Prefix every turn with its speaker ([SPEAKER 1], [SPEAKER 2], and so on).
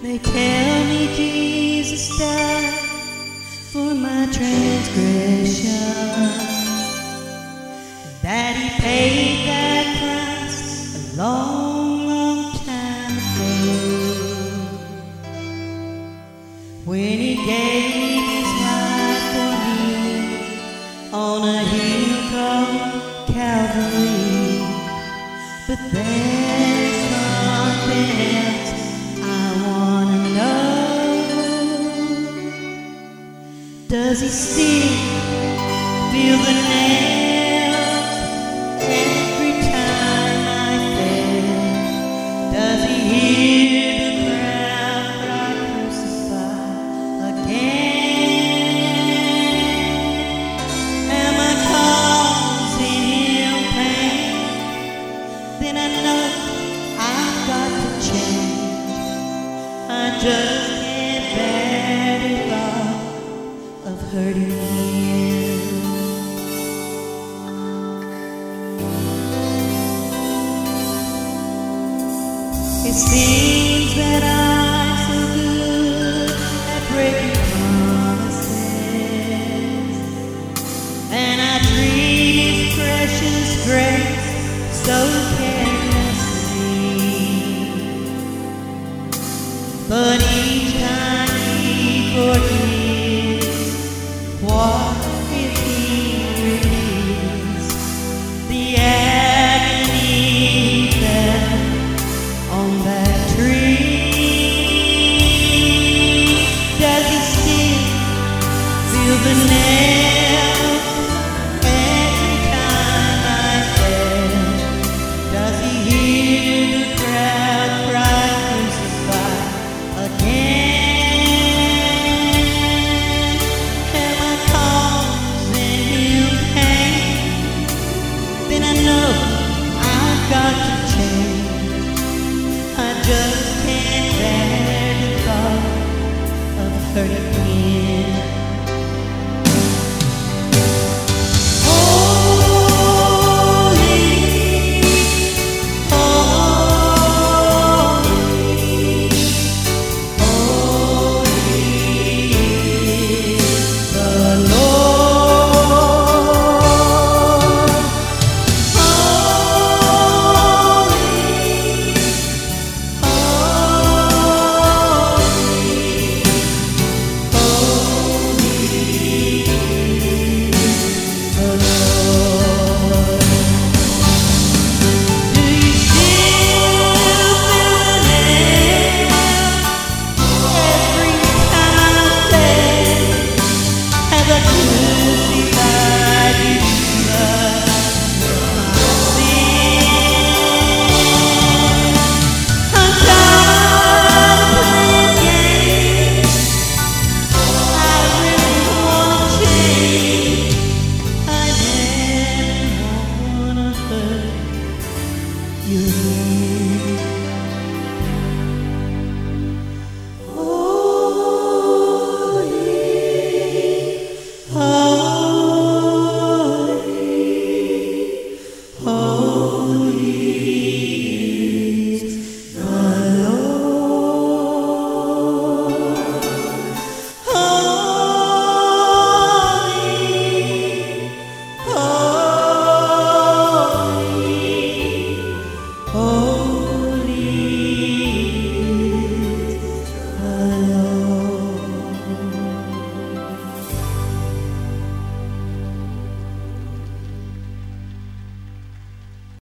[SPEAKER 1] They tell me Jesus died for my transgression, that He paid that price a long, long time ago, when He gave His life for me on a hill called Calvary. But there's something else I wanna know. Does He still feel the nails every time I fail? Does He hear the crowd cry, crucify again? Am I causing Him pain? Then I know I've got to change. I just can't bear the thought of hurting Him. It seems that I'm so good at breaking promises, and I treat His precious grace so carelessly. But each time He forgives, what if He relieves the agony He felt on that tree? Does He still feel the nails every time I fail? Does He hear the crowd cry, crucify again? Am I causing Him pain? Then I know I've got to change. I just